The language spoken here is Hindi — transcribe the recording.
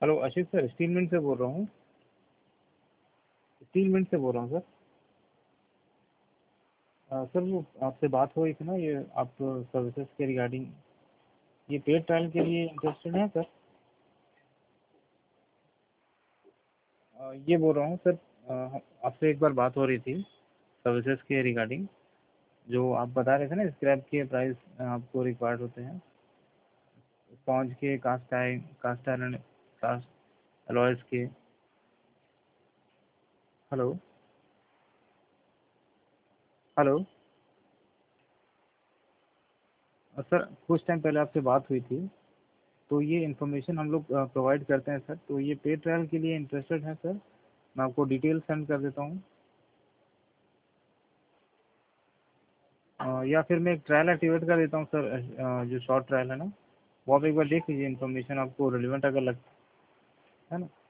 Hello Ashish sir, steel mint से बोल रहा हूँ। स्टील मिंट से बोल रहा हूँ सर। सर वो आपसे बात हो रही थी ना, ये आप सर्विसेज के रिगार्डिंग, ये पेड ट्रायल के लिए इंटरेस्टेड हैं सर? ये बोल रहा हूँ सर, आपसे एक बार बात हो रही थी सर्विसेज के रिगार्डिंग। जो आप बता रहे थे ना, स्क्रैप के प्राइस आपको रिक्वायर्ड होते हैं, स्पॉन्ज के, कास्ट आयरन, कास्ट अलॉयज के। हेलो। हेलो। सर कुछ टाइम पहले आपसे बात हुई थी, तो ये इन्फॉर्मेशन हम लोग प्रोवाइड करते हैं सर। तो ये पेड ट्रायल के लिए इंटरेस्टेड हैं सर? मैं आपको डिटेल सेंड कर देता हूँ। या फिर मैं एक ट्रायल एक्टिवेट कर देता हूँ सर, जो शॉर्ट ट्रायल है ना, वो आप एक बार देख लीजिए, इन्फॉर्मेशन आपको रिलेवेंट अगर लगता है ना।